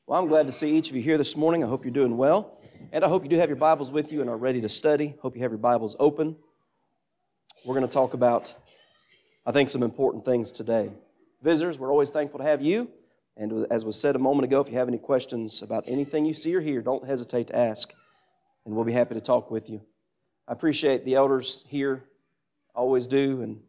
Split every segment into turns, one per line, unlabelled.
Well, I'm glad to see each of you here this morning. I hope you're doing well. And I hope you do have your Bibles with you and are ready to study. Hope you have your Bibles open. We're going to talk about, I think, some important things today. Visitors, we're always thankful to have you. And as was said a moment ago, if you have any questions about anything you see or hear, don't hesitate to ask. And we'll be happy to talk with you. I appreciate the elders here. Always do. And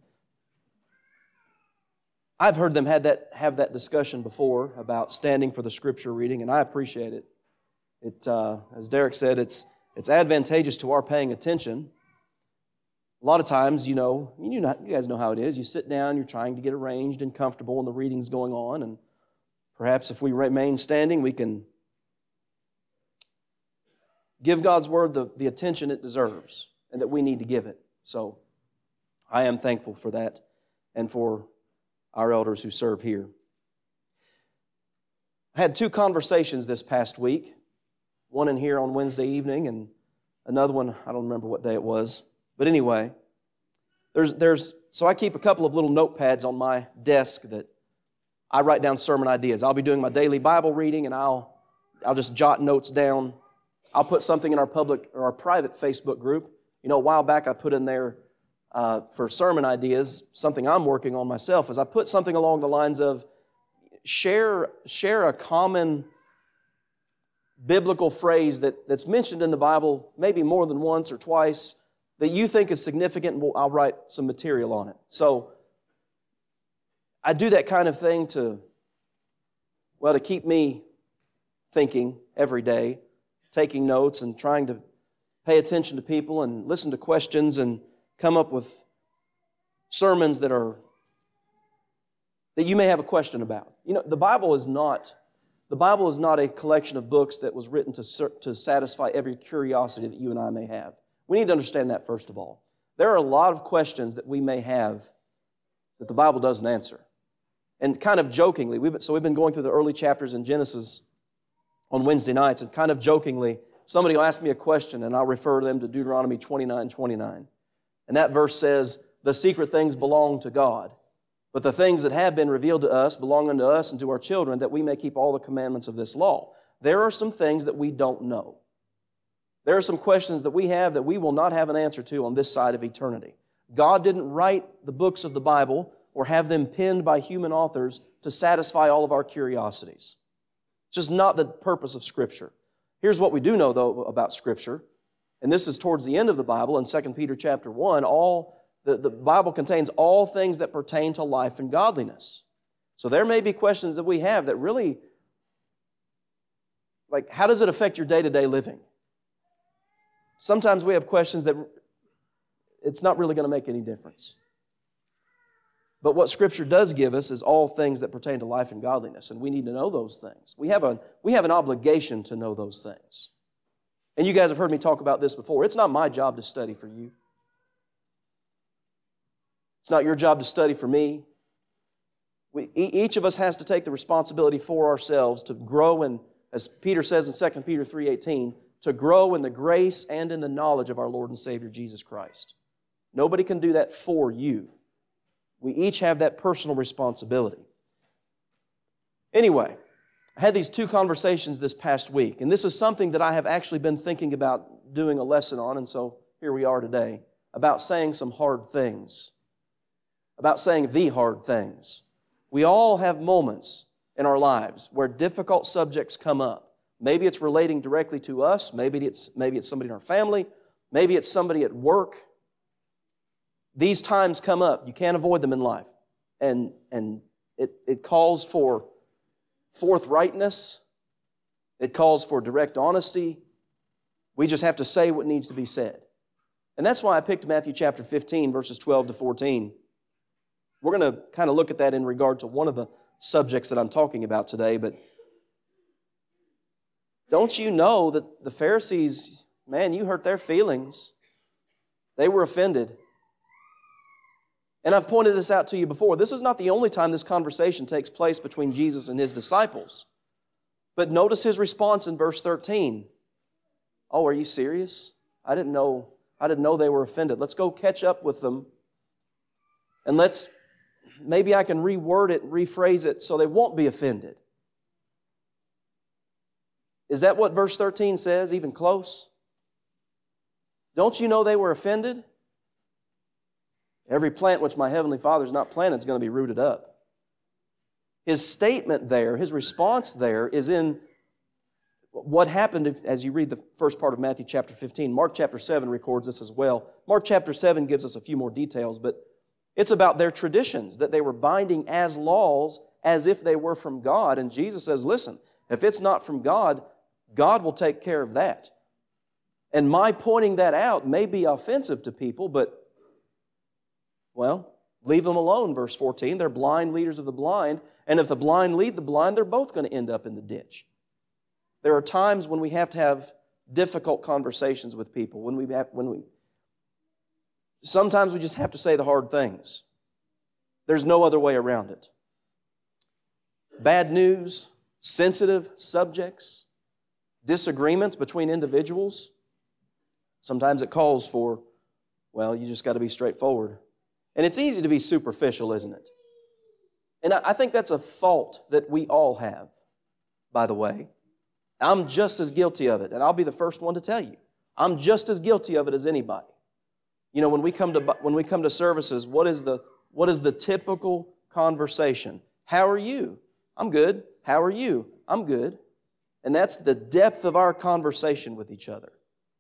I've heard them have that discussion before about standing for the Scripture reading, and I appreciate it. As Derek said, it's advantageous to our paying attention. A lot of times, you guys know how it is. You sit down, you're trying to get arranged and comfortable, and the reading's going on, and perhaps if we remain standing, we can give God's Word the attention it deserves and that we need to give it. So I am thankful for that and for our elders who serve here. I had 2 conversations this past week. One in here on Wednesday evening and another one, I don't remember what day it was. But anyway, so I keep a couple of little notepads on my desk that I write down sermon ideas. I'll be doing my daily Bible reading and I'll just jot notes down. I'll put something in our public or our private Facebook group. A while back I put in there for sermon ideas, something I'm working on myself, is I put something along the lines of share a common biblical phrase that's mentioned in the Bible maybe more than once or twice that you think is significant, and I'll write some material on it. So I do that kind of thing to keep me thinking every day, taking notes and trying to pay attention to people and listen to questions and come up with sermons that you may have a question about. The Bible is not a collection of books that was written to satisfy every curiosity that you and I may have. We need to understand that first of all. There are a lot of questions that we may have that the Bible doesn't answer. And kind of jokingly, we've been going through the early chapters in Genesis on Wednesday nights, and kind of jokingly, somebody will ask me a question and I'll refer them to Deuteronomy 29:29. And that verse says, "The secret things belong to God, but the things that have been revealed to us belong unto us and to our children, that we may keep all the commandments of this law." There are some things that we don't know. There are some questions that we have that we will not have an answer to on this side of eternity. God didn't write the books of the Bible or have them penned by human authors to satisfy all of our curiosities. It's just not the purpose of Scripture. Here's what we do know, though, about Scripture, and this is towards the end of the Bible in 2 Peter chapter 1. The Bible contains all things that pertain to life and godliness. So there may be questions that we have that really, like, how does it affect your day-to-day living? Sometimes we have questions that it's not really going to make any difference. But what Scripture does give us is all things that pertain to life and godliness, and we need to know those things. We have an obligation to know those things. And you guys have heard me talk about this before. It's not my job to study for you. It's not your job to study for me. Each of us has to take the responsibility for ourselves to grow in, as Peter says in 2 Peter 3:18, to grow in the grace and in the knowledge of our Lord and Savior Jesus Christ. Nobody can do that for you. We each have that personal responsibility. Anyway, I had these 2 conversations this past week, and this is something that I have actually been thinking about doing a lesson on, and so here we are today, about saying some hard things, about saying the hard things. We all have moments in our lives where difficult subjects come up. Maybe it's relating directly to us, maybe it's somebody in our family, maybe it's somebody at work. These times come up. You can't avoid them in life. And it calls for forthrightness. It calls for direct honesty. We just have to say what needs to be said. And that's why I picked Matthew chapter 15, verses 12 to 14. We're going to kind of look at that in regard to one of the subjects that I'm talking about today. But don't you know that the Pharisees, man, you hurt their feelings. They were offended. And I've pointed this out to you before. This is not the only time this conversation takes place between Jesus and His disciples. But notice His response in verse 13. "Oh, are you serious? I didn't know they were offended. Let's go catch up with them. And maybe I can reword it, rephrase it so they won't be offended." Is that what verse 13 says, even close? Don't you know they were offended? Every plant which my heavenly Father has not planted is going to be rooted up. His statement there, his response there is in what happened as you read the first part of Matthew chapter 15. Mark chapter 7 records this as well. Mark chapter 7 gives us a few more details, but it's about their traditions that they were binding as laws as if they were from God. And Jesus says, listen, if it's not from God, God will take care of that. And my pointing that out may be offensive to people, but, well, leave them alone, verse 14. They're blind leaders of the blind, and if the blind lead the blind, they're both going to end up in the ditch. There are times when we have to have difficult conversations with people, sometimes we just have to say the hard things. There's no other way around it. Bad news, sensitive subjects, disagreements between individuals, sometimes it calls for, well, you just got to be straightforward. And it's easy to be superficial, isn't it? And I think that's a fault that we all have, by the way. I'm just as guilty of it, and I'll be the first one to tell you. I'm just as guilty of it as anybody. You know, when we come to services, what is the typical conversation? How are you? I'm good. How are you? I'm good. And that's the depth of our conversation with each other.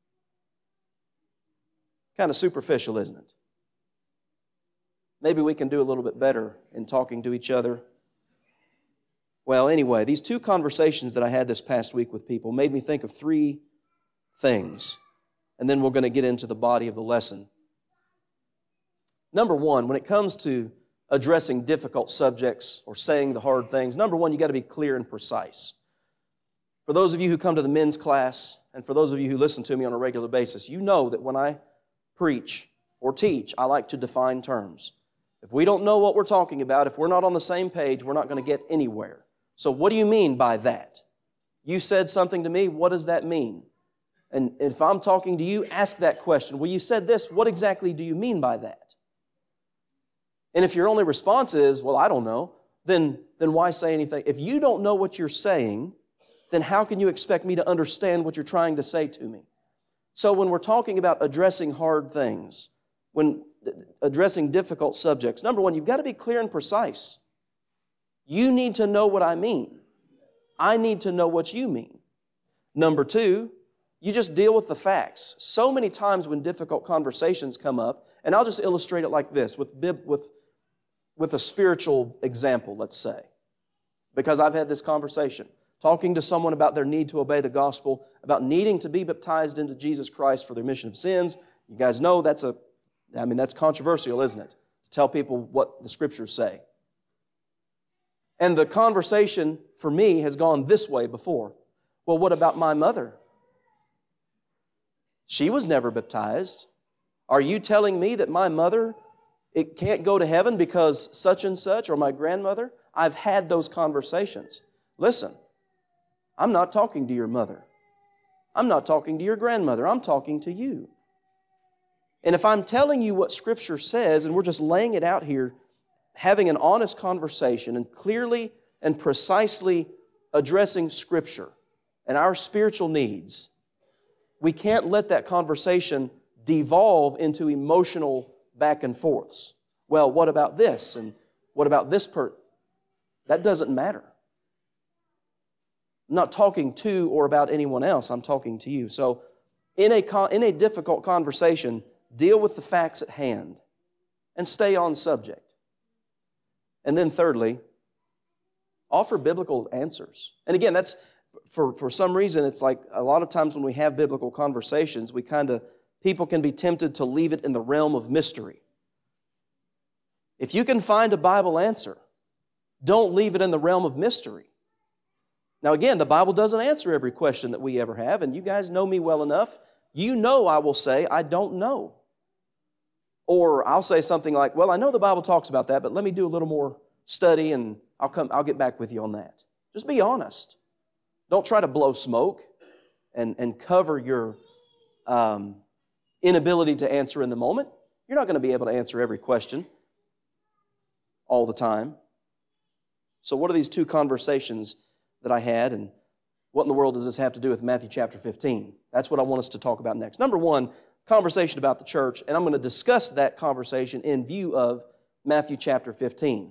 Kind of superficial, isn't it? Maybe we can do a little bit better in talking to each other. Well, anyway, these two conversations that I had this past week with people made me think of three things. And then we're going to get into the body of the lesson. Number one, when it comes to addressing difficult subjects or saying the hard things, number one, you've got to be clear and precise. For those of you who come to the men's class, and for those of you who listen to me on a regular basis, you know that when I preach or teach, I like to define terms. If we don't know what we're talking about, if we're not on the same page, we're not going to get anywhere. So what do you mean by that? You said something to me, what does that mean? And if I'm talking to you, ask that question. Well, you said this, what exactly do you mean by that? And if your only response is, well, I don't know, then why say anything? If you don't know what you're saying, then how can you expect me to understand what you're trying to say to me? So when we're talking about addressing hard things, when addressing difficult subjects, number one, you've got to be clear and precise. You need to know what I mean. I need to know what you mean. Number two, you just deal with the facts. So many times when difficult conversations come up, and I'll just illustrate it like this, with a spiritual example, let's say. Because I've had this conversation, talking to someone about their need to obey the gospel, about needing to be baptized into Jesus Christ for their remission of sins. You guys know that's controversial, isn't it? To tell people what the Scriptures say. And the conversation for me has gone this way before. Well, what about my mother? She was never baptized. Are you telling me that my mother, it can't go to heaven because such and such, or my grandmother? I've had those conversations. Listen, I'm not talking to your mother. I'm not talking to your grandmother. I'm talking to you. And if I'm telling you what Scripture says, and we're just laying it out here, having an honest conversation and clearly and precisely addressing Scripture and our spiritual needs, we can't let that conversation devolve into emotional back and forths. Well, what about this? And what about this part? That doesn't matter. I'm not talking to or about anyone else. I'm talking to you. So in a difficult conversation, deal with the facts at hand and stay on subject. And then thirdly, offer biblical answers. And again, that's for some reason, it's like a lot of times when we have biblical conversations, people can be tempted to leave it in the realm of mystery. If you can find a Bible answer, don't leave it in the realm of mystery. Now again, the Bible doesn't answer every question that we ever have, and you guys know me well enough. You know I will say, I don't know. Or I'll say something like, well, I know the Bible talks about that, but let me do a little more study and I'll get back with you on that. Just be honest. Don't try to blow smoke and cover your inability to answer in the moment. You're not going to be able to answer every question all the time. So what are these two conversations that I had? And What in the world does this have to do with Matthew chapter 15? That's what I want us to talk about next. Number one, conversation about the church, and I'm going to discuss that conversation in view of Matthew chapter 15.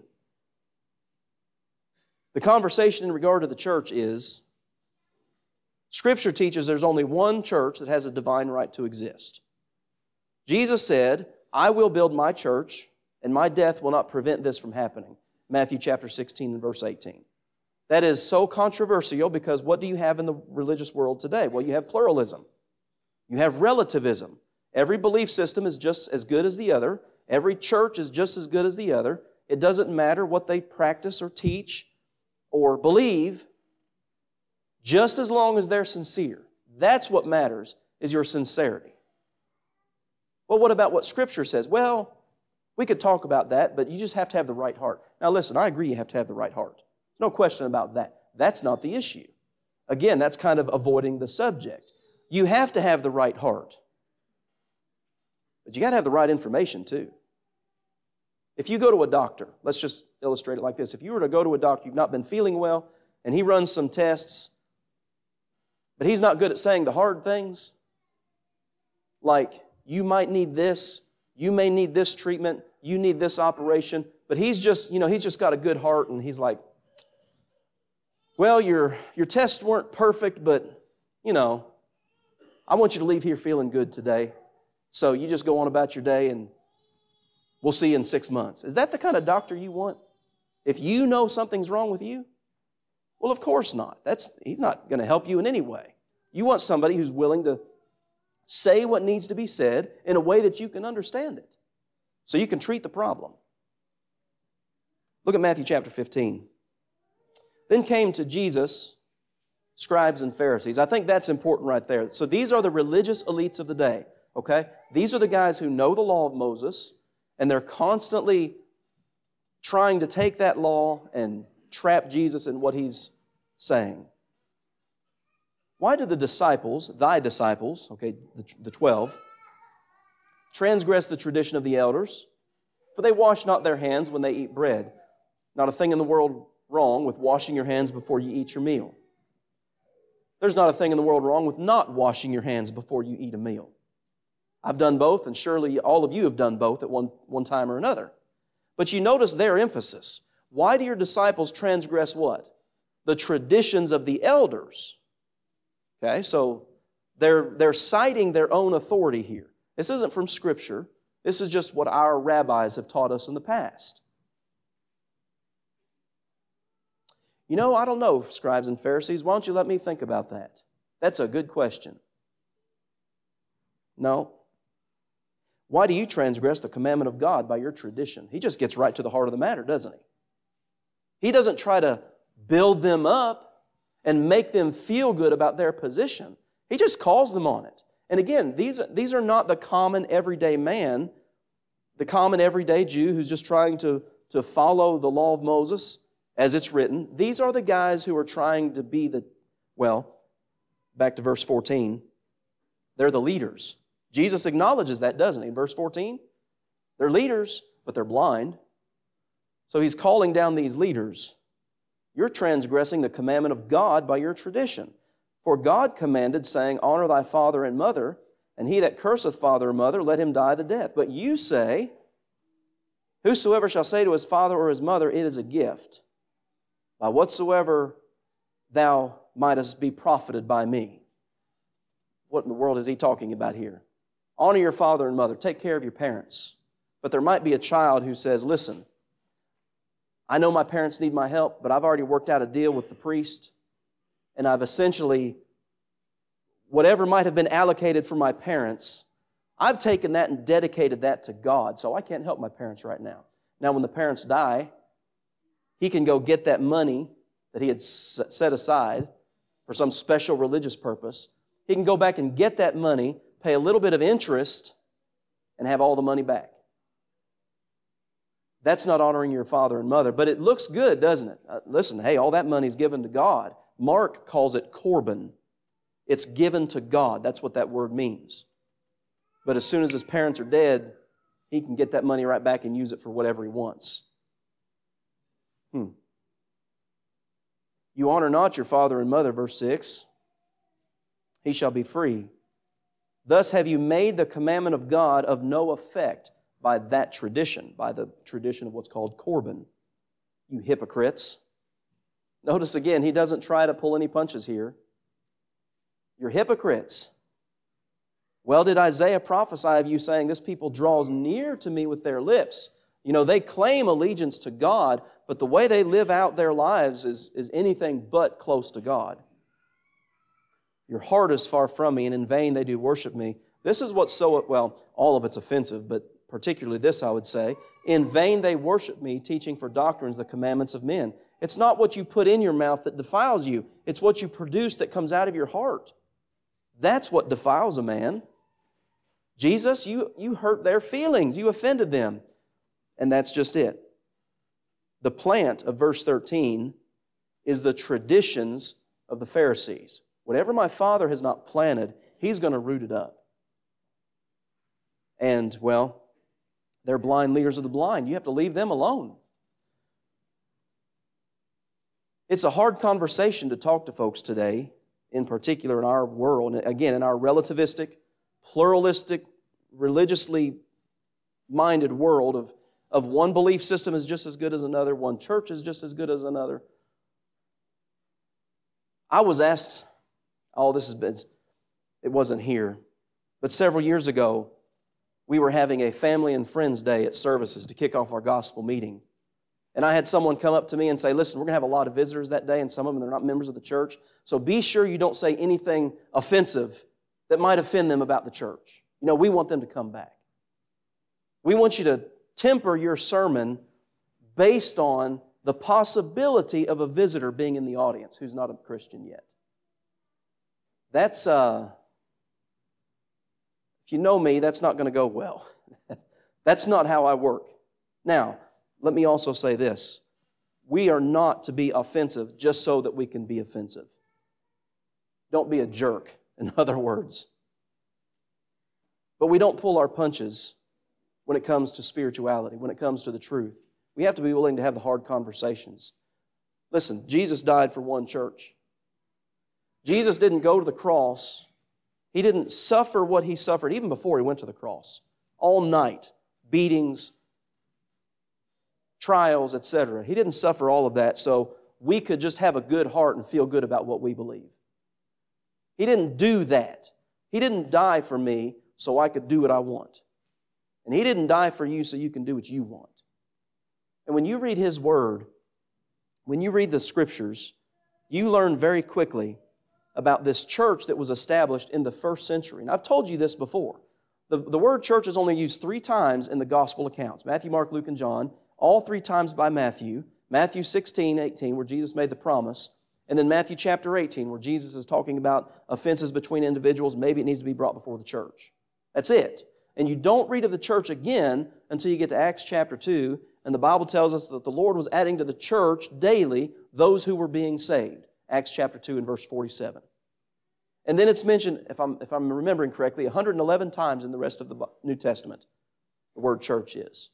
The conversation in regard to the church is, Scripture teaches there's only one church that has a divine right to exist. Jesus said, I will build my church, and my death will not prevent this from happening. Matthew chapter 16 and verse 18. That is so controversial because what do you have in the religious world today? Well, you have pluralism. You have relativism. Every belief system is just as good as the other. Every church is just as good as the other. It doesn't matter what they practice or teach or believe, just as long as they're sincere. That's what matters, is your sincerity. Well, what about what Scripture says? Well, we could talk about that, but you just have to have the right heart. Now listen, I agree you have to have the right heart. No question about that. That's not the issue. Again, that's kind of avoiding the subject. You have to have the right heart. But you got to have the right information too. If you go to a doctor, let's just illustrate it like this. If you were to go to a doctor, you've not been feeling well, and he runs some tests, but he's not good at saying the hard things, like you might need this, you may need this treatment, you need this operation, but he's just got a good heart, and he's like, well, your tests weren't perfect, but, I want you to leave here feeling good today. So you just go on about your day, and we'll see you in 6 months. Is that the kind of doctor you want? If you know something's wrong with you? Well, of course not. He's not going to help you in any way. You want somebody who's willing to say what needs to be said in a way that you can understand it, so you can treat the problem. Look at Matthew chapter 15. Then came to Jesus scribes and Pharisees. I think that's important right there. So these are the religious elites of the day, okay? These are the guys who know the law of Moses, and they're constantly trying to take that law and trap Jesus in what He's saying. Why do the disciples, thy disciples, okay, the 12, transgress the tradition of the elders? For they wash not their hands when they eat bread. Not a thing in the world wrong with washing your hands before you eat your meal. There's not a thing in the world wrong with not washing your hands before you eat a meal. I've done both, and surely all of you have done both at one time or another. But you notice their emphasis. Why do your disciples transgress what? The traditions of the elders. Okay, so they're citing their own authority here. This isn't from Scripture. This is just what our rabbis have taught us in the past. I don't know, scribes and Pharisees. Why don't you let me think about that? That's a good question. No. Why do you transgress the commandment of God by your tradition? He just gets right to the heart of the matter, doesn't he? He doesn't try to build them up and make them feel good about their position. He just calls them on it. And again, these are not the common everyday man, the common everyday Jew who's just trying to follow the law of Moses as it's written. These are the guys who are trying to be back to verse 14, they're the leaders. Jesus acknowledges that, doesn't he? In verse 14, they're leaders, but they're blind. So He's calling down these leaders. You're transgressing the commandment of God by your tradition. For God commanded, saying, honor thy father and mother, and he that curseth father or mother, let him die the death. But you say, whosoever shall say to his father or his mother, it is a gift, by whatsoever thou mightest be profited by me. What in the world is he talking about here? Honor your father and mother. Take care of your parents. But there might be a child who says, listen, I know my parents need my help, but I've already worked out a deal with the priest, and I've essentially, whatever might have been allocated for my parents, I've taken that and dedicated that to God, so I can't help my parents right now. Now, when the parents die, he can go get that money that he had set aside for some special religious purpose. He can go back and get that money, pay a little bit of interest, and have all the money back. That's not honoring your father and mother, but it looks good, doesn't it? Listen, hey, all that money's given to God. Mark calls it korban. It's given to God. That's what that word means. But as soon as his parents are dead, he can get that money right back and use it for whatever he wants. You honor not your father and mother, verse 6. He shall be free. Thus have you made the commandment of God of no effect by that tradition, by the tradition of what's called Corban. You hypocrites. Notice again, he doesn't try to pull any punches here. You're hypocrites. Well, did Isaiah prophesy of you, saying, this people draws near to me with their lips? You know, they claim allegiance to God, but the way they live out their lives is anything but close to God. Your heart is far from me, and in vain they do worship me. This is what's so, well, all of it's offensive, but particularly this I would say. In vain they worship me, teaching for doctrines the commandments of men. It's not what you put in your mouth that defiles you. It's what you produce that comes out of your heart. That's what defiles a man. Jesus, you hurt their feelings. You offended them. And that's just it. The plant of verse 13 is the traditions of the Pharisees. Whatever my Father has not planted, He's going to root it up. And, well, they're blind leaders of the blind. You have to leave them alone. It's a hard conversation to talk to folks today, in particular in our world, and again, in our relativistic, pluralistic, religiously minded world of one belief system is just as good as another, one church is just as good as another. I was asked, it wasn't here, but several years ago, we were having a family and friends day at services to kick off our gospel meeting. And I had someone come up to me and say, listen, we're going to have a lot of visitors that day, and some of them, they're not members of the church. So be sure you don't say anything offensive that might offend them about the church. You know, we want them to come back. We want you to temper your sermon based on the possibility of a visitor being in the audience who's not a Christian yet. That's, if you know me, that's not going to go well. That's not how I work. Now, let me also say this. We are not to be offensive just so that we can be offensive. Don't be a jerk, in other words. But we don't pull our punches when it comes to spirituality, when it comes to the truth. We have to be willing to have the hard conversations. Listen, Jesus died for one church. Jesus didn't go to the cross. He didn't suffer what He suffered even before He went to the cross. All night, beatings, trials, etc. He didn't suffer all of that so we could just have a good heart and feel good about what we believe. He didn't do that. He didn't die for me so I could do what I want. And He didn't die for you so you can do what you want. And when you read His Word, when you read the Scriptures, you learn very quickly about this church that was established in the first century. And I've told you this before. The word church is only used 3 times in the Gospel accounts. Matthew, Mark, Luke, and John. All 3 times by Matthew. Matthew 16:18, where Jesus made the promise. And then Matthew chapter 18, where Jesus is talking about offenses between individuals. Maybe it needs to be brought before the church. That's it. And you don't read of the church again until you get to Acts chapter 2. And the Bible tells us that the Lord was adding to the church daily those who were being saved. Acts chapter 2 and verse 47. And then it's mentioned, if I'm remembering correctly, 111 times in the rest of the New Testament, the word church is.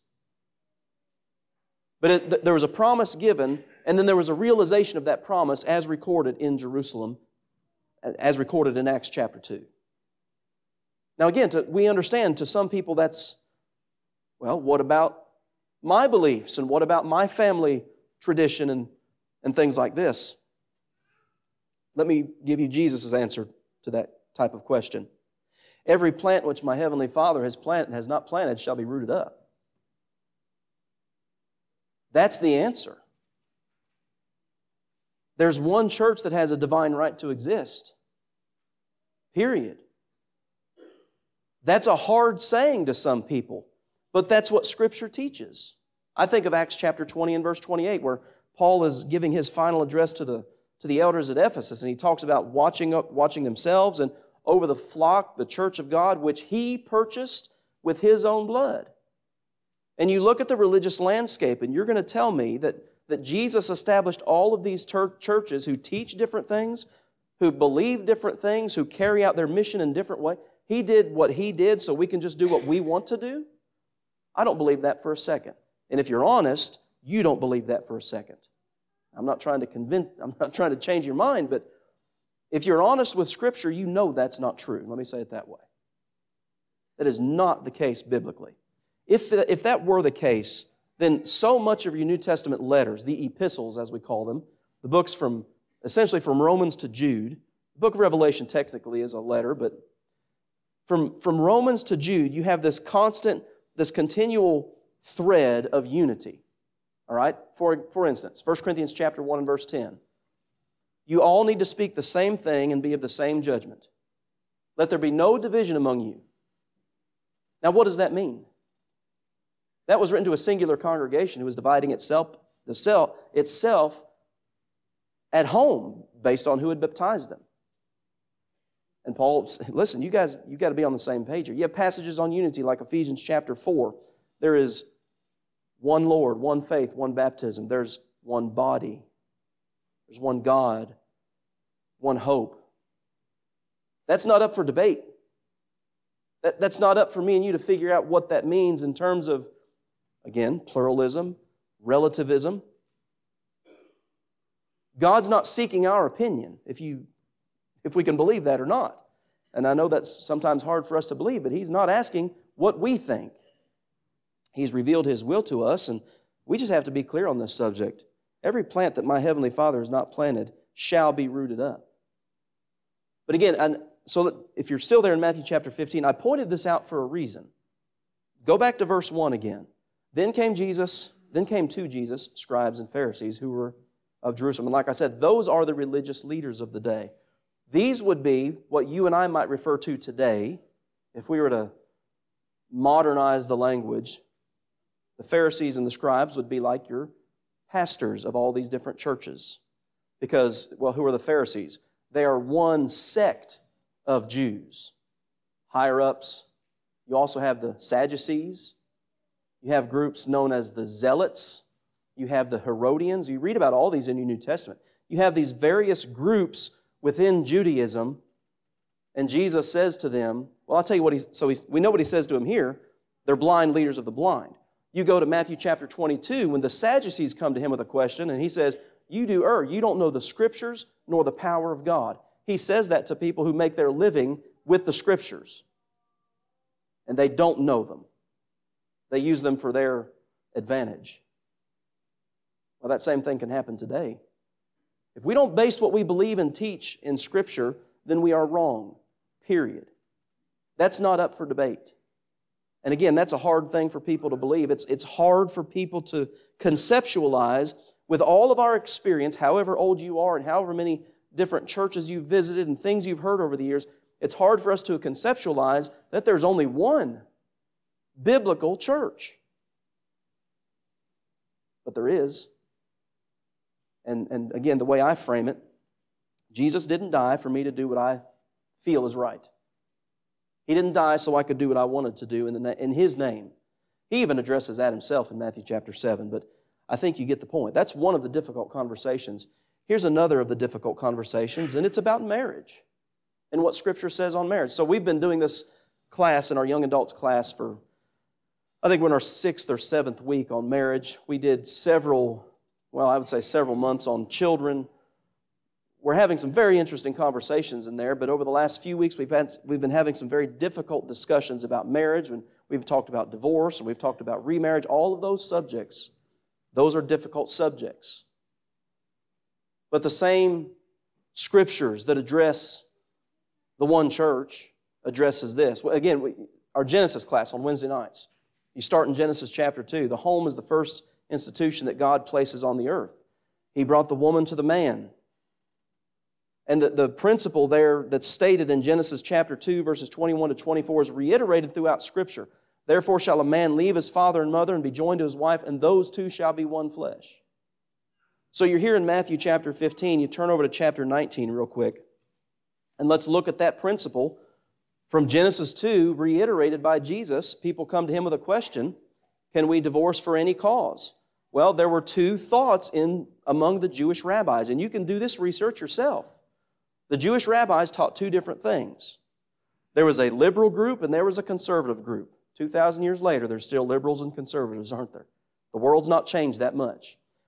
But there was a promise given, and then there was a realization of that promise as recorded in Jerusalem, as recorded in Acts chapter 2. Now again, we understand to some people that's, well, what about my beliefs, and what about my family tradition and things like this? Let me give you Jesus' answer to that type of question. Every plant which my heavenly Father has not planted shall be rooted up. That's the answer. There's one church that has a divine right to exist. Period. That's a hard saying to some people, but that's what Scripture teaches. I think of Acts chapter 20 and verse 28, where Paul is giving his final address to the elders at Ephesus, and he talks about watching themselves and over the flock, the church of God, which he purchased with his own blood. And you look at the religious landscape, and you're going to tell me that Jesus established all of these churches who teach different things, who believe different things, who carry out their mission in different ways. He did what He did so we can just do what we want to do? I don't believe that for a second. And if you're honest, you don't believe that for a second. I'm not trying to change your mind, but if you're honest with Scripture, you know that's not true. Let me say it that way. That is not the case biblically. If that were the case, then so much of your New Testament letters, the epistles as we call them, the books essentially from Romans to Jude, the book of Revelation technically is a letter, but from Romans to Jude, you have this continual thread of unity. All right? For instance, 1 Corinthians chapter 1 and verse 10. You all need to speak the same thing and be of the same judgment. Let there be no division among you. Now, what does that mean? That was written to a singular congregation who was dividing itself at home based on who had baptized them. And Paul, listen, you got to be on the same page here. You have passages on unity like Ephesians chapter 4. There is one Lord, one faith, one baptism. There's one body. There's one God, one hope. That's not up for debate. That's not up for me and you to figure out what that means in terms of, again, pluralism, relativism. God's not seeking our opinion, if we can believe that or not. And I know that's sometimes hard for us to believe, but He's not asking what we think. He's revealed His will to us, and we just have to be clear on this subject. Every plant that my Heavenly Father has not planted shall be rooted up. But again, so if you're still there in Matthew chapter 15, I pointed this out for a reason. Go back to verse 1 again. Then came to Jesus scribes and Pharisees who were of Jerusalem. And like I said, those are the religious leaders of the day. These would be what you and I might refer to today, if we were to modernize the language. The Pharisees and the scribes would be like your pastors of all these different churches. Because, well, who are the Pharisees? They are one sect of Jews. Higher ups. You also have the Sadducees. You have groups known as the Zealots. You have the Herodians. You read about all these in your New Testament. You have these various groups within Judaism, and Jesus says to them, well, I'll tell you what we know what He says to them here. They're blind leaders of the blind. You go to Matthew chapter 22 when the Sadducees come to Him with a question, and He says, you don't know the Scriptures nor the power of God. He says that to people who make their living with the Scriptures, and they don't know them. They use them for their advantage. Well, that same thing can happen today. If we don't base what we believe and teach in Scripture, then we are wrong, period. That's not up for debate. And again, that's a hard thing for people to believe. It's hard for people to conceptualize with all of our experience, however old you are and however many different churches you've visited and things you've heard over the years, it's hard for us to conceptualize that there's only one biblical church. But there is. And again, the way I frame it, Jesus didn't die for me to do what I feel is right. He didn't die so I could do what I wanted to do in His name. He even addresses that Himself in Matthew chapter 7, but I think you get the point. That's one of the difficult conversations. Here's another of the difficult conversations, and it's about marriage and what Scripture says on marriage. So we've been doing this class in our young adults class for, I think we're in our 6th or 7th week on marriage. We did several months on children. We're having some very interesting conversations in there, but over the last few weeks we've been having some very difficult discussions about marriage, and we've talked about divorce, and we've talked about remarriage. All of those subjects, those are difficult subjects. But the same Scriptures that address the one church addresses this. Well, again, our Genesis class on Wednesday nights, you start in Genesis chapter 2. The home is the first institution that God places on the earth. He brought the woman to the man. And the principle there that's stated in Genesis chapter 2, verses 21 to 24 is reiterated throughout Scripture. Therefore shall a man leave his father and mother and be joined to his wife, and those two shall be one flesh. So you're here in Matthew chapter 15. You turn over to chapter 19 real quick. And let's look at that principle from Genesis 2, reiterated by Jesus. People come to Him with a question, can we divorce for any cause? Well, there were two thoughts among the Jewish rabbis, and you can do this research yourself. The Jewish rabbis taught two different things. There was a liberal group and there was a conservative group. 2,000 years later, there's still liberals and conservatives, aren't there? The world's not changed that much.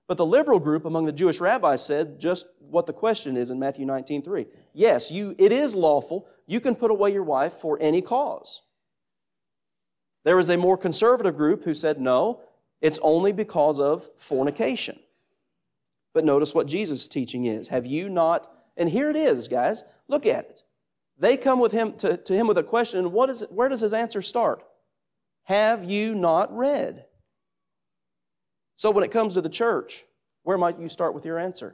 But the liberal group among the Jewish rabbis said just what the question is in Matthew 19:3. Yes, it is lawful. You can put away your wife for any cause. There was a more conservative group who said, no, it's only because of fornication. But notice what Jesus' teaching is. Have you not, and here it is, guys, look at it. They come with him to him with a question, and where does his answer start? Have you not read? So when it comes to the church, where might you start with your answer?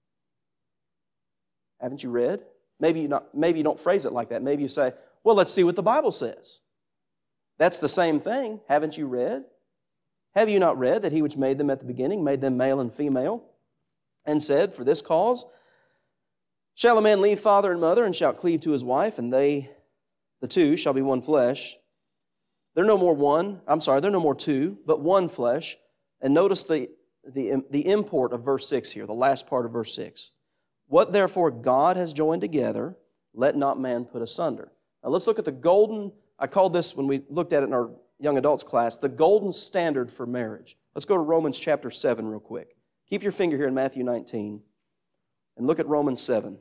Haven't you read? Maybe you don't phrase it like that. Maybe you say, well, let's see what the Bible says. That's the same thing. Haven't you read? Have you not read that He which made them at the beginning made them male and female, and said, for this cause shall a man leave father and mother, and shall cleave to his wife, and the two shall be one flesh. They're no more two, but one flesh. And notice the import of verse 6 here, the last part of verse 6. What therefore God has joined together, let not man put asunder. Now let's look at the golden, I called this when we looked at it in our young adults class, the golden standard for marriage. Let's go to Romans chapter 7 real quick. Keep your finger here in Matthew 19 and look at Romans 7.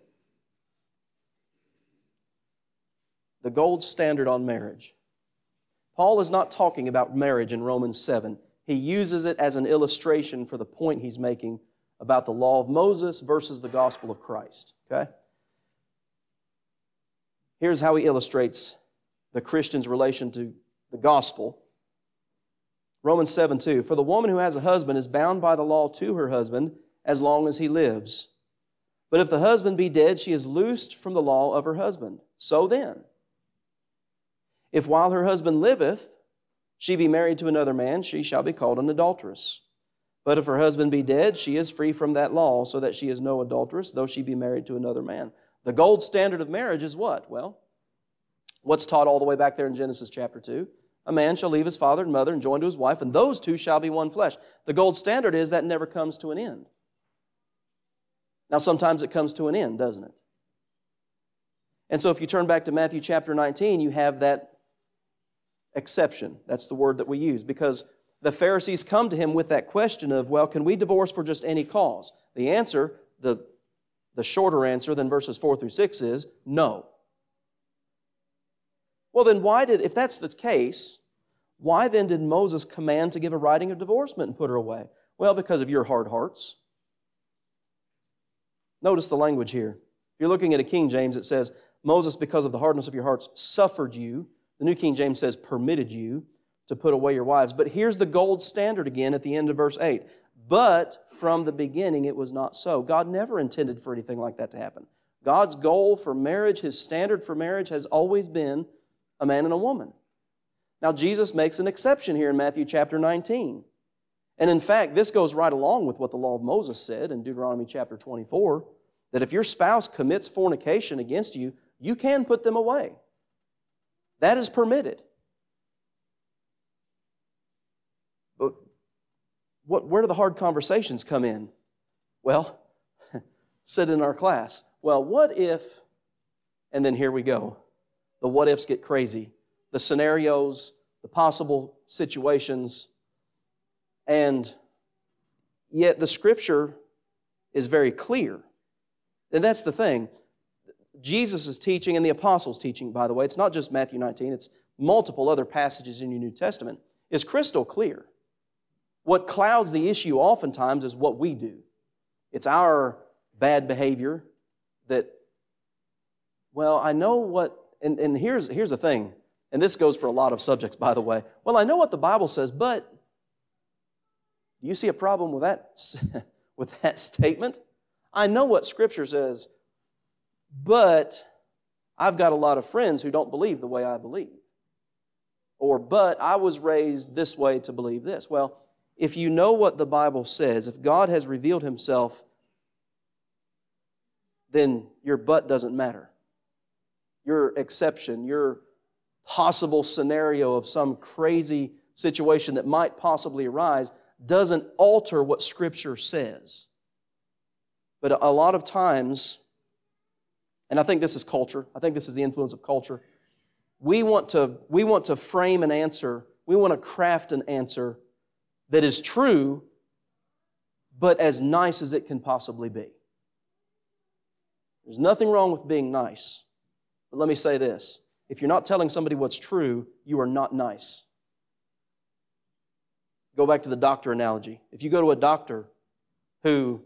The gold standard on marriage. Paul is not talking about marriage in Romans 7. He uses it as an illustration for the point he's making about the law of Moses versus the gospel of Christ. Okay? Here's how he illustrates the Christian's relation to the gospel. Romans 7:2. For the woman who has a husband is bound by the law to her husband as long as he lives. But if the husband be dead, she is loosed from the law of her husband. So then, if while her husband liveth, she be married to another man, she shall be called an adulteress. But if her husband be dead, she is free from that law, so that she is no adulteress, though she be married to another man. The gold standard of marriage is what? Well, what's taught all the way back there in Genesis chapter 2? A man shall leave his father and mother and join to his wife, and those two shall be one flesh. The gold standard is that never comes to an end. Now, sometimes it comes to an end, doesn't it? And so if you turn back to Matthew chapter 19, you have that exception. That's the word that we use, because the Pharisees come to him with that question of, well, can we divorce for just any cause? The answer, the shorter answer than verses 4 through 6 is no. Well, then if that's the case, why then did Moses command to give a writing of divorcement and put her away? Well, because of your hard hearts. Notice the language here. If you're looking at a King James, it says, Moses, because of the hardness of your hearts, suffered you. The New King James says, permitted you to put away your wives. But here's the gold standard again at the end of verse 8. But from the beginning it was not so. God never intended for anything like that to happen. God's goal for marriage, His standard for marriage has always been a man and a woman. Now Jesus makes an exception here in Matthew chapter 19. And in fact, this goes right along with what the law of Moses said in Deuteronomy chapter 24, that if your spouse commits fornication against you, you can put them away. That is permitted. But where do the hard conversations come in? Well, said in our class, well, what if, and then here we go. The what ifs get crazy. The scenarios, the possible situations, and yet the Scripture is very clear. And that's the thing. Jesus' teaching and the apostles' teaching, by the way, it's not just Matthew 19, it's multiple other passages in your New Testament, is crystal clear. What clouds the issue oftentimes is what we do. It's our bad behavior that, well, I know what, and here's the thing, and this goes for a lot of subjects, by the way. Well, I know what the Bible says, but do you see a problem with that statement? I know what Scripture says, but I've got a lot of friends who don't believe the way I believe. Or, but I was raised this way to believe this. Well, if you know what the Bible says, if God has revealed Himself, then your but doesn't matter. Your exception, your possible scenario of some crazy situation that might possibly arise doesn't alter what Scripture says. But a lot of times, and I think this is culture, I think this is the influence of culture, we want to frame an answer, we want to craft an answer that is true, but as nice as it can possibly be. There's nothing wrong with being nice. But let me say this. If you're not telling somebody what's true, you are not nice. Go back to the doctor analogy. If you go to a doctor who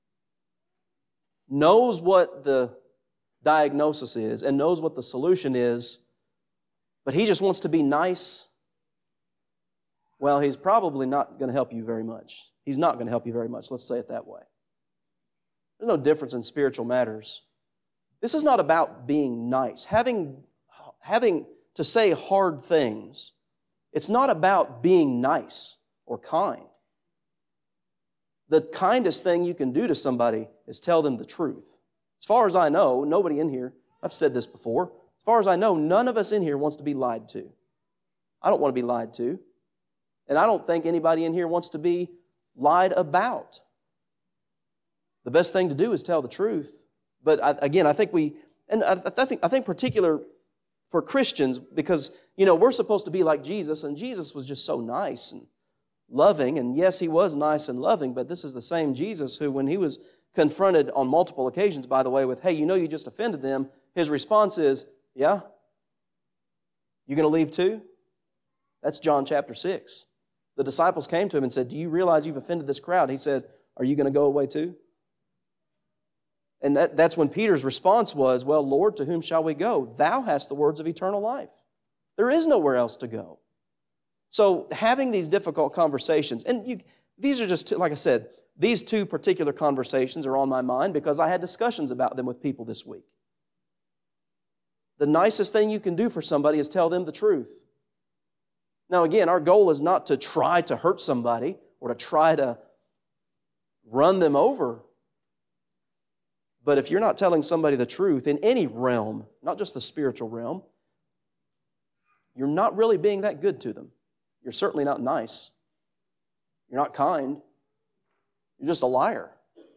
knows what the diagnosis is and knows what the solution is, but he just wants to be nice, well, he's probably not going to help you very much. He's not going to help you very much, let's say it that way. There's no difference in spiritual matters. This is not about being nice. Having to say hard things, it's not about being nice or kind. The kindest thing you can do to somebody is tell them the truth. As far as I know, nobody in here, I've said this before, as far as I know, none of us in here wants to be lied to. I don't want to be lied to. And I don't think anybody in here wants to be lied about. The best thing to do is tell the truth. But I think particular for Christians, because, we're supposed to be like Jesus, and Jesus was just so nice and loving. And yes, He was nice and loving, but this is the same Jesus who, when He was confronted on multiple occasions, by the way, with, hey, you just offended them, His response is, yeah? You going to leave too? That's John chapter 6. The disciples came to Him and said, do you realize you've offended this crowd? He said, are you going to go away too? And that's when Peter's response was, well, Lord, to whom shall we go? Thou hast the words of eternal life. There is nowhere else to go. So having these difficult conversations, and these are just, like I said, these two particular conversations are on my mind because I had discussions about them with people this week. The nicest thing you can do for somebody is tell them the truth. Now again, our goal is not to try to hurt somebody or to try to run them over. But if you're not telling somebody the truth in any realm, not just the spiritual realm, you're not really being that good to them. You're certainly not nice. You're not kind. You're just a liar.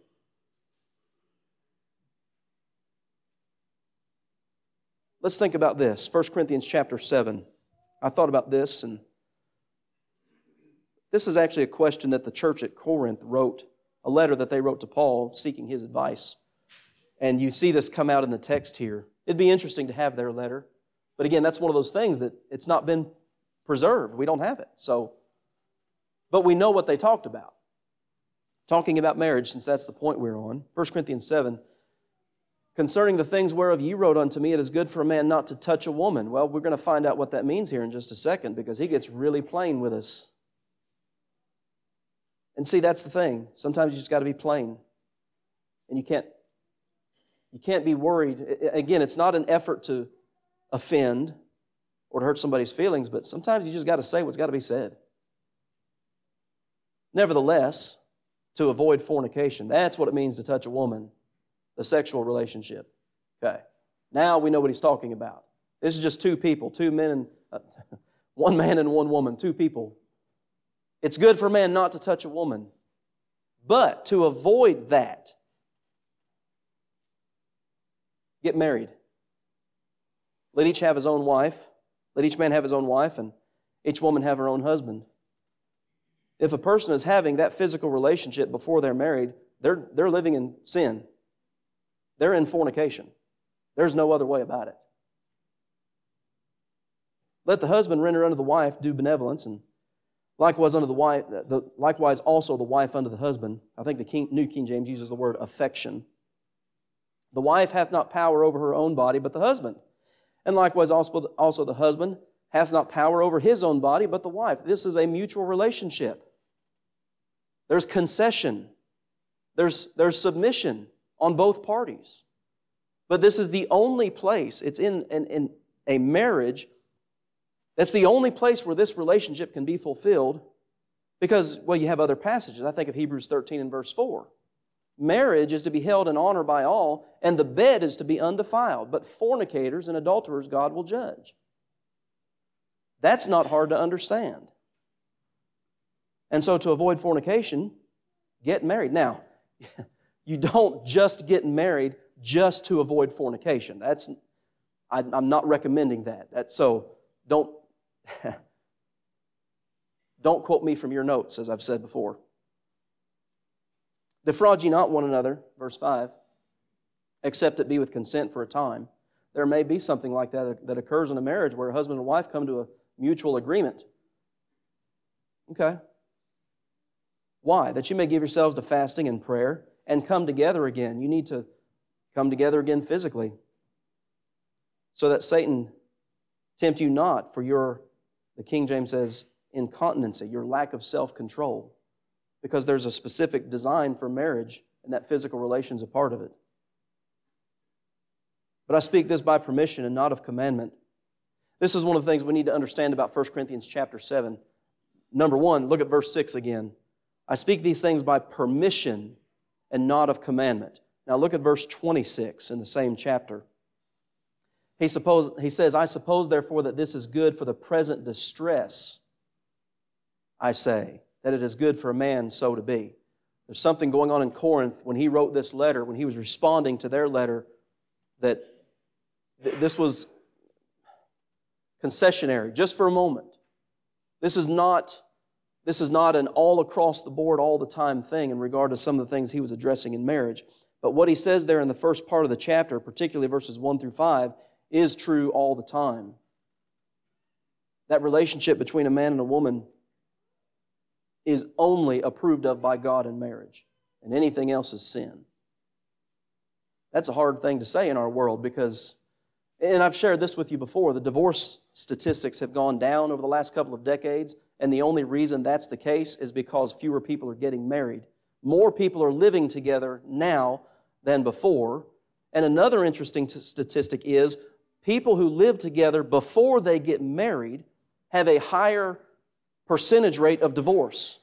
Let's think about this. 1 Corinthians chapter 7. I thought about this, and this is actually a question that the church at Corinth wrote, a letter that they wrote to Paul seeking his advice. And you see this come out in the text here. It'd be interesting to have their letter. But again, that's one of those things that it's not been preserved. We don't have it. But we know what they talked about. Talking about marriage, since that's the point we're on. 1 Corinthians 7. Concerning the things whereof ye wrote unto me, it is good for a man not to touch a woman. Well, we're going to find out what that means here in just a second, because he gets really plain with us. And see, that's the thing. Sometimes you just got to be plain. And you can't be worried. Again, it's not an effort to offend or to hurt somebody's feelings, but sometimes you just got to say what's got to be said. Nevertheless, to avoid fornication, that's what it means to touch a woman, the sexual relationship. Okay. Now we know what he's talking about. This is just two people, two men, and one man and one woman, two people. It's good for a man not to touch a woman, but to avoid that, get married. Let each have his own wife. Let each man have his own wife, and each woman have her own husband. If a person is having that physical relationship before they're married, they're living in sin. They're in fornication. There's no other way about it. Let the husband render unto the wife due benevolence, and likewise unto the wife, likewise also the wife unto the husband. I think the New King James uses the word affection. The wife hath not power over her own body, but the husband. And likewise also the husband hath not power over his own body, but the wife. This is a mutual relationship. There's concession. There's submission on both parties. But this is the only place, it's in a marriage, that's the only place where this relationship can be fulfilled because, well, you have other passages. I think of Hebrews 13 and verse 4. Marriage is to be held in honor by all, and the bed is to be undefiled. But fornicators and adulterers God will judge. That's not hard to understand. And so to avoid fornication, get married. Now, you don't just get married just to avoid fornication. I'm not recommending that. So don't quote me from your notes, as I've said before. Defraud ye not one another, verse 5, except it be with consent for a time. There may be something like that occurs in a marriage where a husband and wife come to a mutual agreement. Okay. Why? That you may give yourselves to fasting and prayer and come together again. You need to come together again physically so that Satan tempt you not for your, the King James says, incontinency, your lack of self-control. Because there's a specific design for marriage, and that physical relation is a part of it. But I speak this by permission and not of commandment. This is one of the things we need to understand about 1 Corinthians chapter 7. Number 1, look at verse 6 again. I speak these things by permission and not of commandment. Now look at verse 26 in the same chapter. He says, I suppose therefore that this is good for the present distress, I say, that it is good for a man so to be. There's something going on in Corinth when he wrote this letter, when he was responding to their letter, that this was concessionary, just for a moment. This is not an all across the board, all the time thing in regard to some of the things he was addressing in marriage. But what he says there in the first part of the chapter, particularly verses 1 through 5, is true all the time. That relationship between a man and a woman is only approved of by God in marriage, and anything else is sin. That's a hard thing to say in our world because, and I've shared this with you before, the divorce statistics have gone down over the last couple of decades, and the only reason that's the case is because fewer people are getting married. More people are living together now than before. And another interesting statistic is people who live together before they get married have a higher percentage rate of divorce.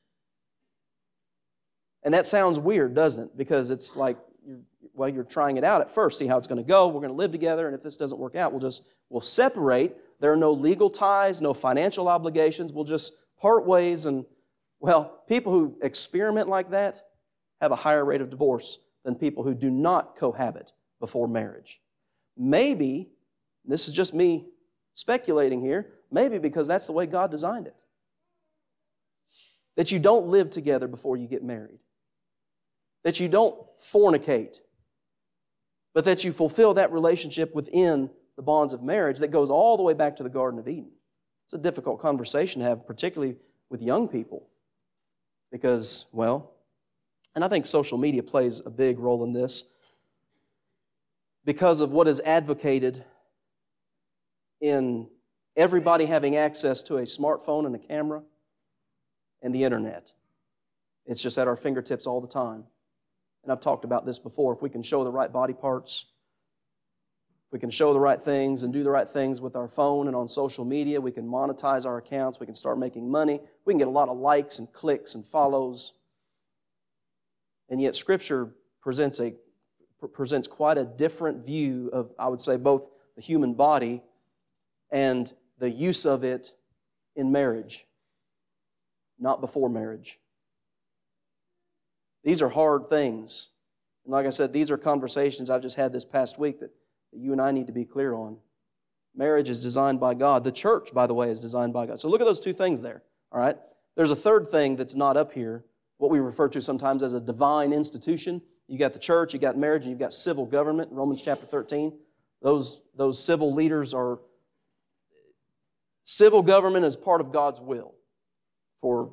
And that sounds weird, doesn't it? Because it's like, you're trying it out at first, see how it's going to go. We're going to live together, and if this doesn't work out, we'll separate. There are no legal ties, no financial obligations. We'll just part ways. And, well, people who experiment like that have a higher rate of divorce than people who do not cohabit before marriage. Maybe, this is just me speculating here, maybe because that's the way God designed it. That you don't live together before you get married. That you don't fornicate, but that you fulfill that relationship within the bonds of marriage that goes all the way back to the Garden of Eden. It's a difficult conversation to have, particularly with young people, because, well, and I think social media plays a big role in this, because of what is advocated in everybody having access to a smartphone and a camera and the internet. It's just at our fingertips all the time. And I've talked about this before. If we can show the right body parts, if we can show the right things and do the right things with our phone and on social media, we can monetize our accounts, we can start making money, we can get a lot of likes and clicks and follows. And yet Scripture presents quite a different view of, I would say, both the human body and the use of it in marriage, not before marriage. These are hard things. And like I said, these are conversations I've just had this past week that you and I need to be clear on. Marriage is designed by God. The church, by the way, is designed by God. So look at those two things there, all right? There's a third thing that's not up here, what we refer to sometimes as a divine institution. You got the church, you got marriage, and you've got civil government, Romans chapter 13. Those civil leaders are, civil government is part of God's will for,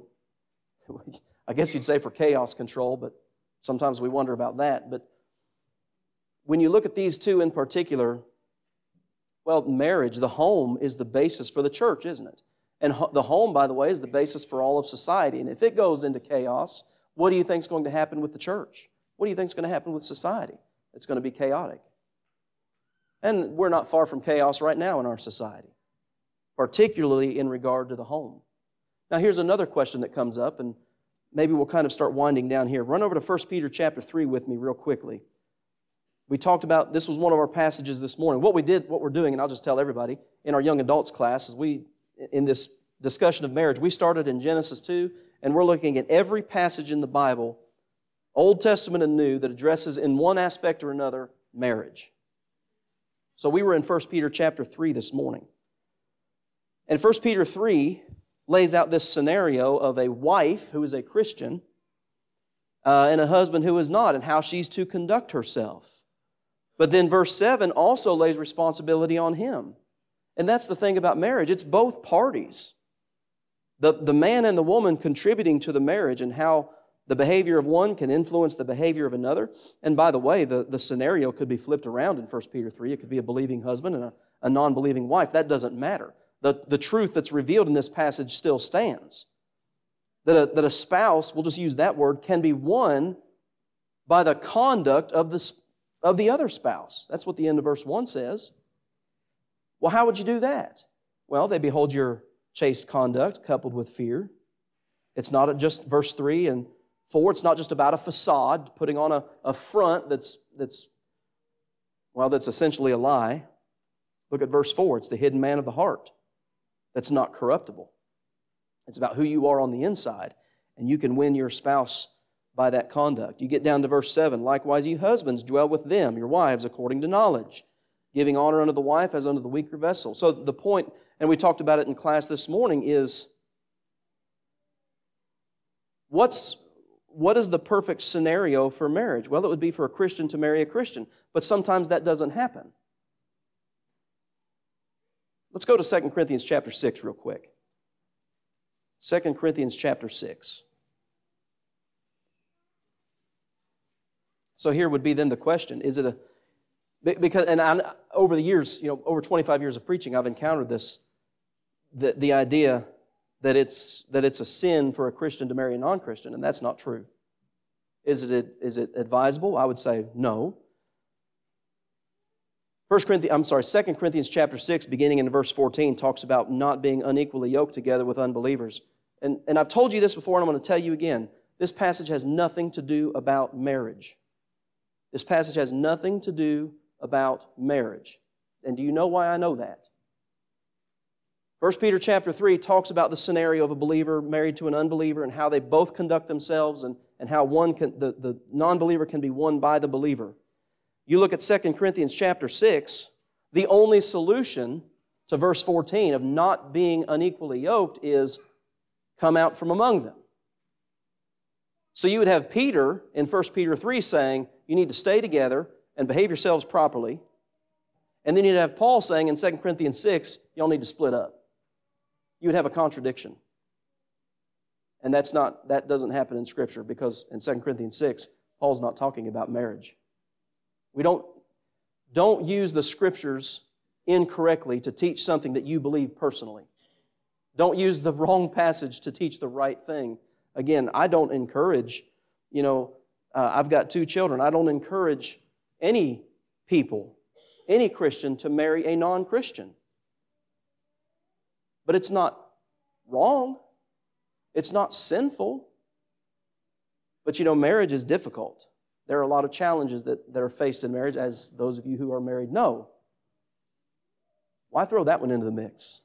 I guess you'd say for chaos control, but sometimes we wonder about that. But when you look at these two in particular, well, marriage, the home, is the basis for the church, isn't it? And the home, by the way, is the basis for all of society. And if it goes into chaos, what do you think is going to happen with the church? What do you think is going to happen with society? It's going to be chaotic. And we're not far from chaos right now in our society, particularly in regard to the home. Now, here's another question that comes up, and maybe we'll kind of start winding down here. Run over to 1 Peter chapter 3 with me real quickly. We talked about, this was one of our passages this morning. What we're doing, and I'll just tell everybody, in our young adults class, is in this discussion of marriage, we started in Genesis 2, and we're looking at every passage in the Bible, Old Testament and New, that addresses in one aspect or another marriage. So we were in 1 Peter chapter 3 this morning. And 1 Peter 3 lays out this scenario of a wife who is a Christian and a husband who is not, and how she's to conduct herself. But then verse 7 also lays responsibility on him. And that's the thing about marriage. It's both parties. The man and the woman contributing to the marriage and how the behavior of one can influence the behavior of another. And by the way, the scenario could be flipped around in 1 Peter 3. It could be a believing husband and a non-believing wife. That doesn't matter. The truth that's revealed in this passage still stands. That a spouse, we'll just use that word, can be won by the conduct of the other spouse. That's what the end of verse 1 says. Well, how would you do that? Well, they behold your chaste conduct coupled with fear. It's not just verse 3 and 4. It's not just about a facade, putting on a front that's essentially a lie. Look at verse 4. It's the hidden man of the heart that's not corruptible. It's about who you are on the inside, and you can win your spouse by that conduct. You get down to verse 7. Likewise, ye husbands, dwell with them, your wives, according to knowledge, giving honor unto the wife as unto the weaker vessel. So the point, and we talked about it in class this morning, is what is the perfect scenario for marriage? Well, it would be for a Christian to marry a Christian, but sometimes that doesn't happen. Let's go to 2 Corinthians chapter 6 real quick. 2 Corinthians chapter 6. So here would be then the question, is it over the years, over 25 years of preaching, I've encountered this, the idea that it's a sin for a Christian to marry a non-Christian, and that's not true. Is it advisable? I would say no. 2 Corinthians chapter 6, beginning in verse 14, talks about not being unequally yoked together with unbelievers. And I've told you this before, and I'm going to tell you again. This passage has nothing to do about marriage. This passage has nothing to do about marriage. And do you know why I know that? 1 Peter chapter 3 talks about the scenario of a believer married to an unbeliever and how they both conduct themselves and how the non-believer can be won by the believer. You look at 2 Corinthians chapter 6, the only solution to verse 14 of not being unequally yoked is come out from among them. So you would have Peter in 1 Peter 3 saying, you need to stay together and behave yourselves properly. And then you'd have Paul saying in 2 Corinthians 6, y'all need to split up. You would have a contradiction. And that doesn't happen in Scripture, because in 2 Corinthians 6, Paul's not talking about marriage. We don't use the Scriptures incorrectly to teach something that you believe personally. Don't use the wrong passage to teach the right thing. Again, I don't encourage, I've got 2 children. I don't encourage any people, any Christian, to marry a non-Christian. But it's not wrong. It's not sinful. But marriage is difficult. There are a lot of challenges that are faced in marriage, as those of you who are married know. Why throw that one into the mix?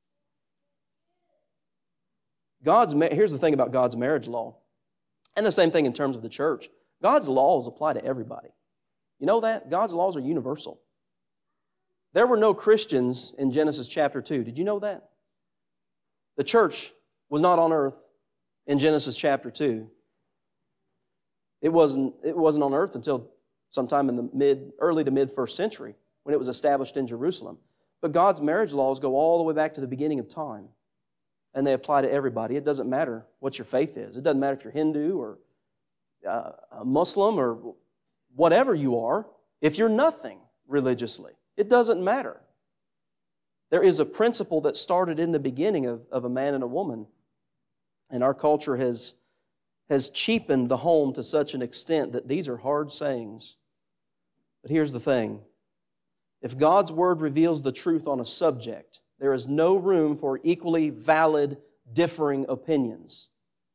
Here's the thing about God's marriage law, and the same thing in terms of the church. God's laws apply to everybody. You know that? God's laws are universal. There were no Christians in Genesis chapter 2. Did you know that? The church was not on earth in Genesis chapter 2. It wasn't on earth until sometime in the early to mid first century, when it was established in Jerusalem. But God's marriage laws go all the way back to the beginning of time, and they apply to everybody. It doesn't matter what your faith is. It doesn't matter if you're Hindu or a Muslim or whatever you are. If you're nothing religiously, it doesn't matter. There is a principle that started in the beginning of a man and a woman, and our culture has cheapened the home to such an extent that these are hard sayings. But here's the thing. If God's Word reveals the truth on a subject, there is no room for equally valid, differing opinions.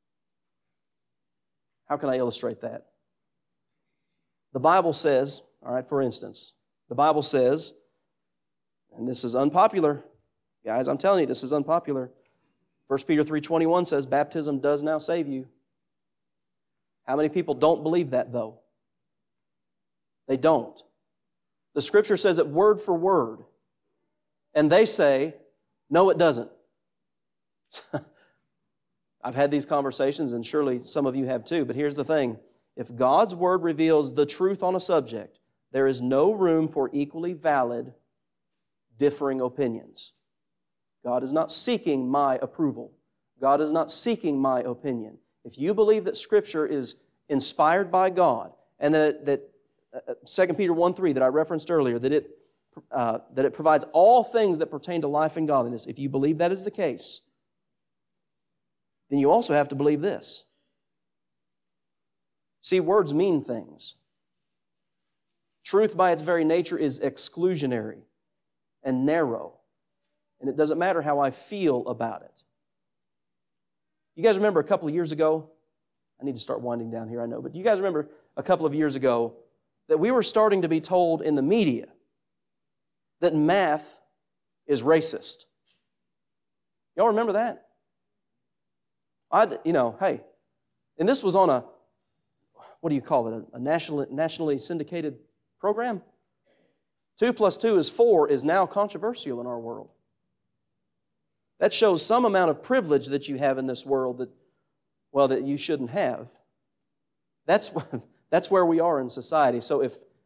How can I illustrate that? The Bible says, for instance, the Bible says, and this is unpopular, guys, I'm telling you, this is unpopular. 1 Peter 3:21 says, baptism does now save you. How many people don't believe that, though? They don't. The Scripture says it word for word. And they say, no, it doesn't. I've had these conversations, and surely some of you have too, but here's the thing. If God's Word reveals the truth on a subject, there is no room for equally valid, differing opinions. God is not seeking my approval. God is not seeking my opinion. If you believe that Scripture is inspired by God, and that 2 Peter 1:3 that I referenced earlier, that it provides all things that pertain to life and godliness, if you believe that is the case, then you also have to believe this. See, words mean things. Truth by its very nature is exclusionary and narrow, and it doesn't matter how I feel about it. You guys remember a couple of years ago, I need to start winding down here, I know, but you guys remember a couple of years ago that we were starting to be told in the media that math is racist. Y'all remember that? Hey, and this was on a, what do you call it, a nationally syndicated program? 2 + 2 is 4 is now controversial in our world. That shows some amount of privilege that you have in this world that you shouldn't have. That's where we are in society. So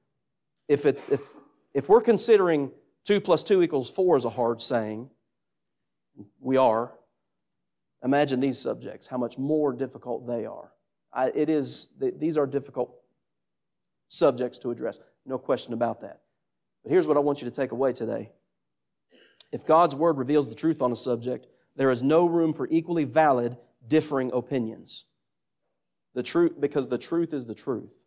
if we're considering 2 + 2 = 4 as a hard saying, we are. Imagine these subjects, how much more difficult they are. These are difficult subjects to address, no question about that. But here's what I want you to take away today. If God's Word reveals the truth on a subject, there is no room for equally valid, differing opinions. Because the truth is the truth.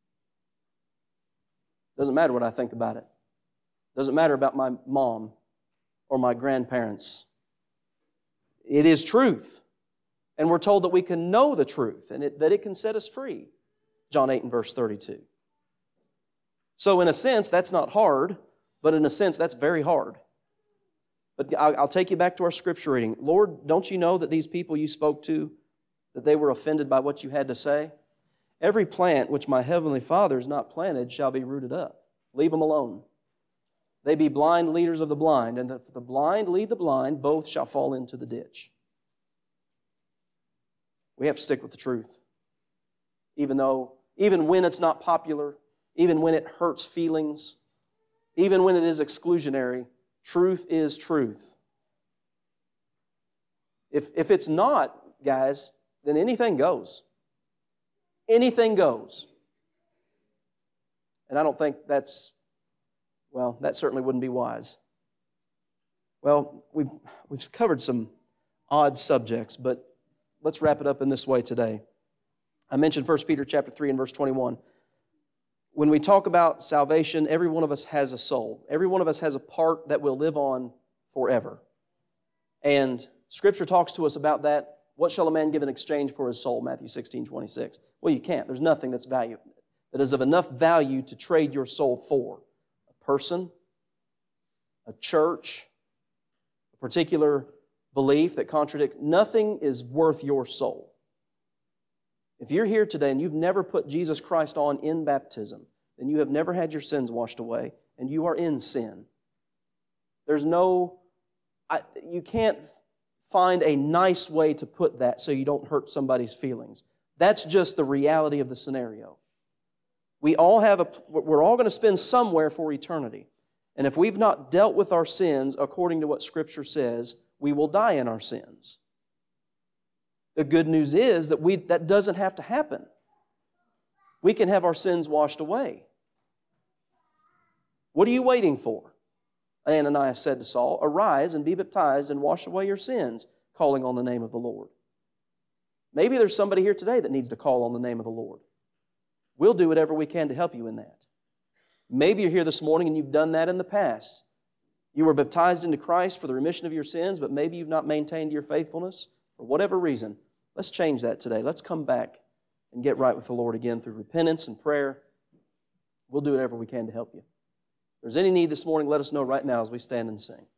Doesn't matter what I think about it. Doesn't matter about my mom or my grandparents. It is truth. And we're told that we can know the truth and that it can set us free. John 8 and verse 32. So in a sense, that's not hard, but in a sense, that's very hard. But I'll take you back to our scripture reading. Lord, don't you know that these people you spoke to, that they were offended by what you had to say? Every plant which my heavenly Father has not planted shall be rooted up. Leave them alone. They be blind leaders of the blind, and if the blind lead the blind, both shall fall into the ditch. We have to stick with the truth. Even when it's not popular, even when it hurts feelings, even when it is exclusionary, truth is truth. If it's not, guys, then anything goes. Anything goes. And I don't think that certainly wouldn't be wise. Well, we've covered some odd subjects, but let's wrap it up in this way today. I mentioned 1 Peter chapter 3 and verse 21. When we talk about salvation, every one of us has a soul. Every one of us has a part that will live on forever. And Scripture talks to us about that. What shall a man give in exchange for his soul? Matthew 16:26. Well, you can't. There's nothing that is of enough value to trade your soul for. A person, a church, a particular belief that contradicts. Nothing is worth your soul. If you're here today and you've never put Jesus Christ on in baptism, then you have never had your sins washed away, and you are in sin. You can't find a nice way to put that so you don't hurt somebody's feelings. That's just the reality of the scenario. We're all going to spend somewhere for eternity. And if we've not dealt with our sins according to what Scripture says, we will die in our sins. The good news is that doesn't have to happen. We can have our sins washed away. What are you waiting for? Ananias said to Saul, "Arise and be baptized and wash away your sins, calling on the name of the Lord." Maybe there's somebody here today that needs to call on the name of the Lord. We'll do whatever we can to help you in that. Maybe you're here this morning and you've done that in the past. You were baptized into Christ for the remission of your sins, but maybe you've not maintained your faithfulness for whatever reason. Let's change that today. Let's come back and get right with the Lord again through repentance and prayer. We'll do whatever we can to help you. If there's any need this morning, let us know right now as we stand and sing.